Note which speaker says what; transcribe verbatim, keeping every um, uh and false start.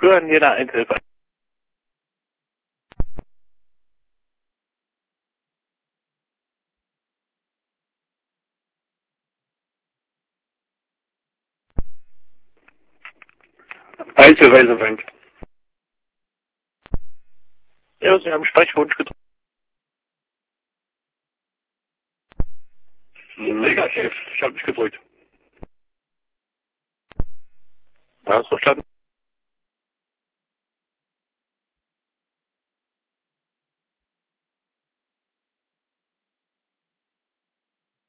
Speaker 1: Hören jeder Einzelfall. Einzelweise Bank. Ja, Sie haben Sprechwunsch gedrückt. Negativ. Ich habe nicht gedrückt. Ja, ist verstanden.